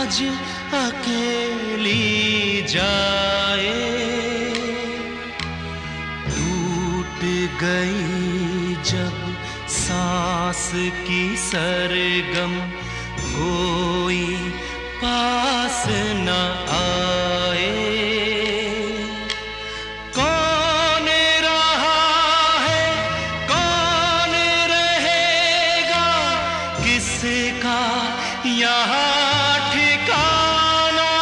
आज अकेली जाए। टूट गई जब सांस की सरगम, कोई पास न आए। कौन रहा है, कौन रहेगा, किसका यहाँ ठिकाना।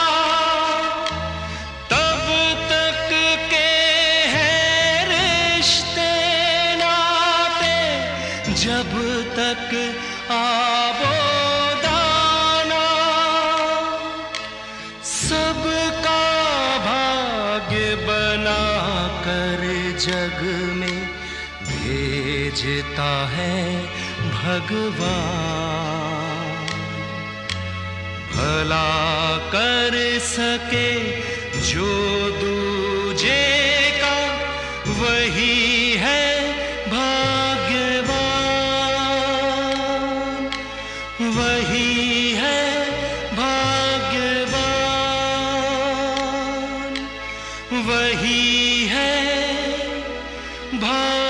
तब तक के हैं रिश्ते नाते, जब तक आबो दाना। सबका भाग्य बना कर जग में भेजता है भगवान। भला कर सके जो दूजे का, वही है भाग्यवान। वही है भाग्यवान। वही है भाग्यवान।